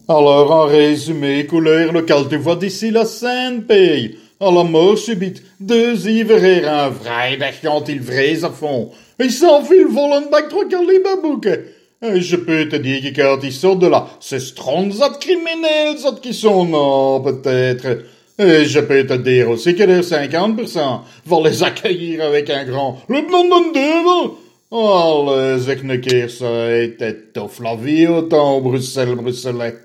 Alors, en résumé, couleur locale, tu vois d'ici la Sainte-Paye. À la mort subite, deux ivres un vrai, quand ils vrais à fond. Ils s'enfilent volant bac trois calibres bouquet. Et je peux te dire que quand ils sortent de là, c'est stronzat criminels, zat qui sont non, peut-être. Et je peux te dire aussi que les 50% vont les accueillir avec un grand le nom d'un devil. Oh, les eknekeers, ça était tough la vie autant au Bruxelles, Bruxelles.